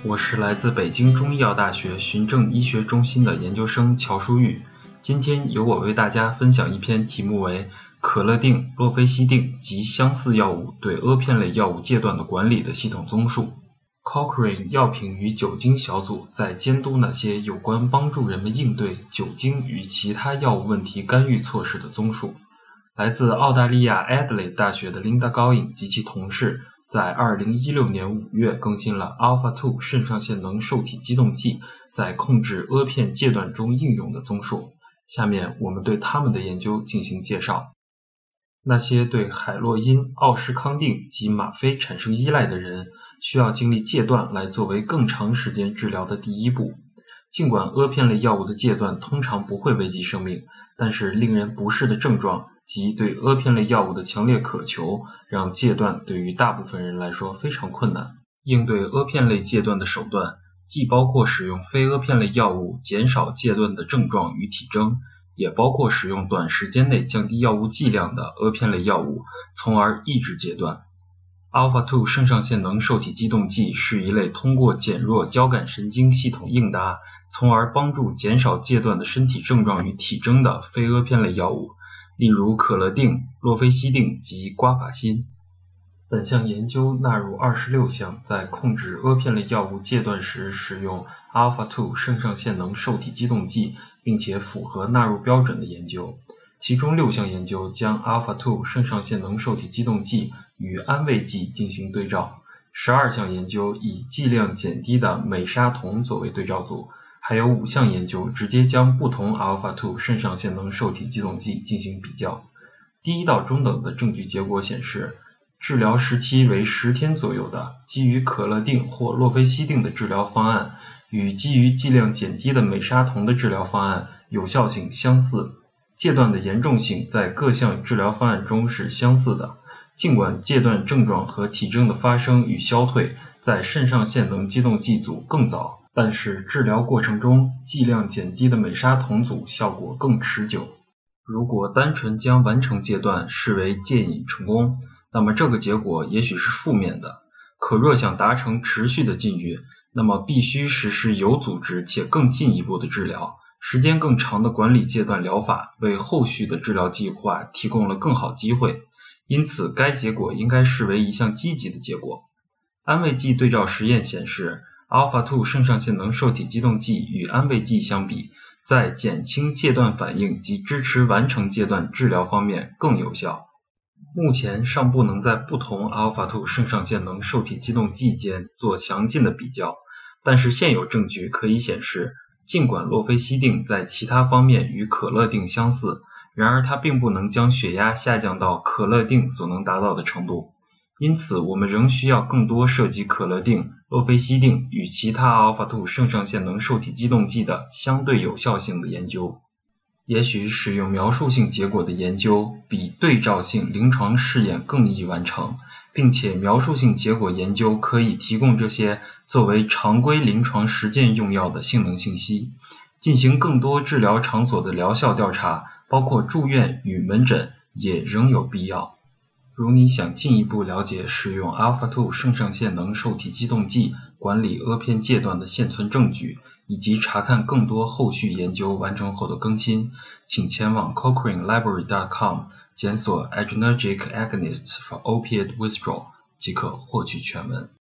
我是来自北京中医药大学循证医学中心的研究生乔书玉。今天由我为大家分享一篇题目为可乐定、洛非西定及相似药物对阿片类药物戒断的管理的系统综述。Cochrane 药品与酒精小组在监督那些有关帮助人们应对酒精与其他药物问题干预措施的综述。来自澳大利亚 Adelaide 大学的 Linda Goin 及其同事在2016年5月更新了 Alpha-2 肾上腺能受体激动剂在控制阿片戒断中应用的综述。下面我们对他们的研究进行介绍。那些对海洛因、奥施康定及吗啡产生依赖的人，需要经历戒断来作为更长时间治疗的第一步。尽管阿片类药物的戒断通常不会危及生命，但是令人不适的症状及对阿片类药物的强烈渴求，让戒断对于大部分人来说非常困难。应对阿片类戒断的手段，既包括使用非阿片类药物减少戒断的症状与体征，也包括使用短时间内降低药物剂量的阿片类药物，从而抑制戒断。Alpha-2 肾上腺能受体激动剂是一类通过减弱交感神经系统应答，从而帮助减少戒断的身体症状与体征的非阿片类药物，例如可乐定、洛非西定及瓜法辛。本项研究纳入26项在控制阿片类药物戒断时使用 Alpha-2 肾上腺能受体激动剂，并且符合纳入标准的研究。其中6项研究将 Alpha-2 肾上腺能受体激动剂与安慰剂进行对照，12项研究以剂量减低的美沙酮作为对照组，还有5项研究直接将不同 Alpha-2 肾上腺能受体激动剂进行比较。低到中等的证据结果显示，治疗时期为10天左右的基于可乐定或洛非西定的治疗方案，与基于剂量减低的美沙酮的治疗方案有效性相似。戒断的严重性在各项治疗方案中是相似的，尽管戒断症状和体征的发生与消退在肾上腺能激动剂组更早，但是治疗过程中剂量减低的美沙酮组效果更持久。如果单纯将完成戒断视为戒瘾成功，那么这个结果也许是负面的。可若想达成持续的禁欲，那么必须实施有组织且更进一步的治疗。时间更长的管理戒断疗法为后续的治疗计划提供了更好机会，因此该结果应该视为一项积极的结果。安慰剂对照实验显示， Alpha-2 肾上腺能受体激动剂与安慰剂相比，在减轻戒断反应及支持完成戒断治疗方面更有效。目前尚不能在不同 Alpha-2 肾上腺能受体激动剂间做详尽的比较，但是现有证据可以显示，尽管洛非西定在其他方面与可乐定相似，然而它并不能将血压下降到可乐定所能达到的程度。因此我们仍需要更多涉及可乐定、洛非西定与其他 Alpha-2 肾上腺能受体激动剂的相对有效性的研究。也许使用描述性结果的研究比对照性临床试验更易完成，并且描述性结果研究可以提供这些作为常规临床实践用药的性能信息。进行更多治疗场所的疗效调查，包括住院与门诊，也仍有必要。如你想进一步了解使用 Alpha-2 肾上腺能受体激动剂管理阿片戒断的现存证据，以及查看更多后续研究完成后的更新，请前往 cochranelibrary.com 检索 Adrenergic Agonists for Opiate Withdrawal 即可获取全文。